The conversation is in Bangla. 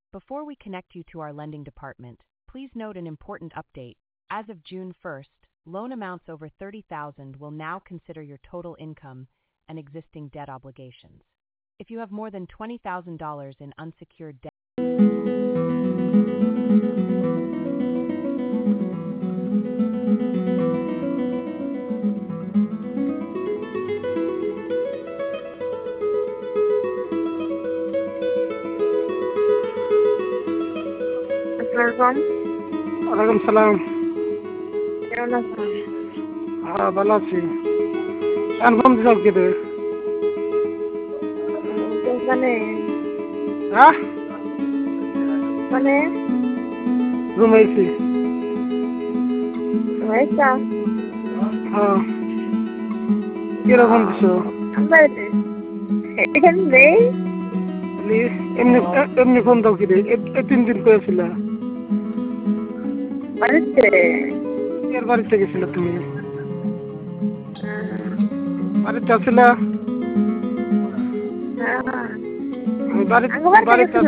Before we connect you to our lending department, please note an important update. As of June 1st, loan amounts over $30,000 will now consider your total income and existing debt obligations. If you have more than $20,000 in unsecured debt, আসসালামু ওয়ালাইকুম সালাম। কেমন আছেন? হ্যাঁ, ভালো আছি। কনফার্ম দিলাম কেটে। মানে হ্যাঁ, মানে রুমে আছি। হয়েছা হ্যাঁ, কিরকম দিছো? আমার এখানে নেই। এমনি এমনি ফোন দাও কিরে? 3 দিন করেছিল। বাড়িতে এর বাড়িতে গেছিল তুমি? বাড়িতে আসছিল? হ্যাঁ বাড়িতে আঙ্গ বাড়িতে বাড়িতে